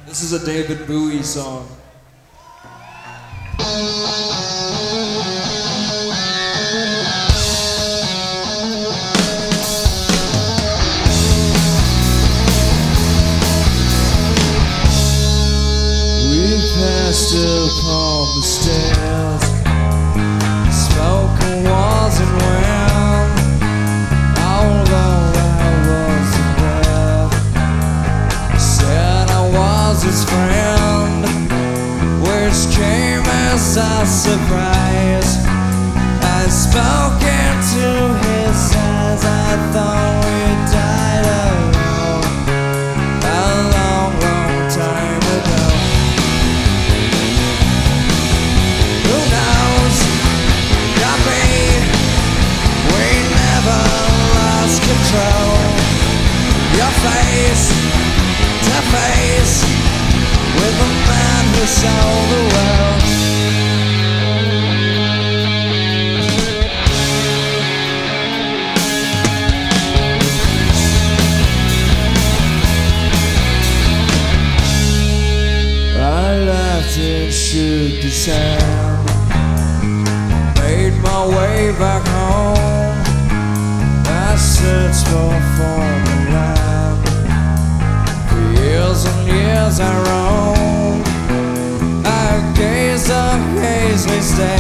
This is a David Bowie song. We passed upon the stairs, smoking walls and round. Although I wasn't there, said I was his friend, which came as a surprise. I spoke into his eyes. I thought we died alone a long, long time ago. Who knows? Got me. We never lost control. Your face to face with the man who sold the world. I laughed and shook his hand, made my way back home. I searched for foreign land. For years and years I roamed. I gazed up Paisley State.